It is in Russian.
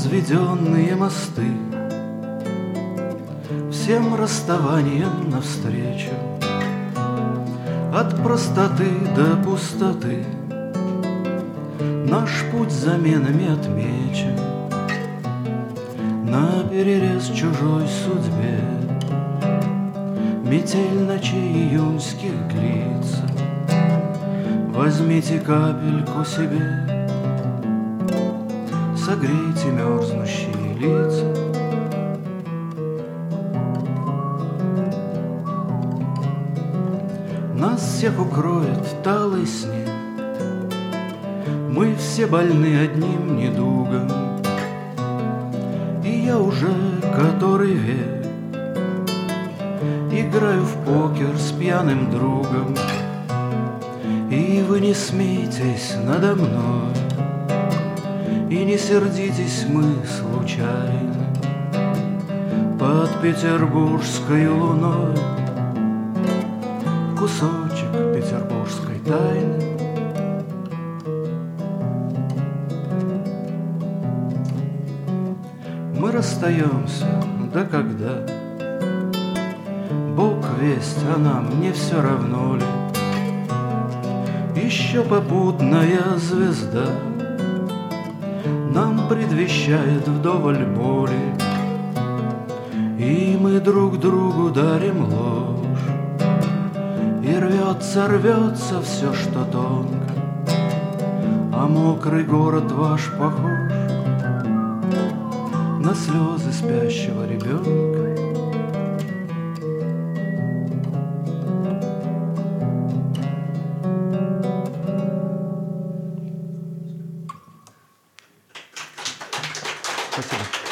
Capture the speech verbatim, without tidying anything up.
возведенные мосты всем расставаниям навстречу, от простоты до пустоты наш путь заменами отмечен. На перерез чужой судьбе метель ночей июньских длится. Возьмите капельку себе, согрейте мерзнущие лица. Нас всех укроет талый снег, мы все больны одним недугом, и я уже который век играю в покер с пьяным другом. И вы не смейтесь надо мной, и не сердитесь мы случайно. Под петербургской луной кусочек петербургской тайны. Мы расстаемся, да когда? Бог весть, а нам не все равно ли? Еще попутная звезда нам предвещает вдоволь боли, и мы друг другу дарим ложь, и рвется, рвется все, что тонко, а мокрый город ваш похож на слезы спящего ребенка. Спасибо.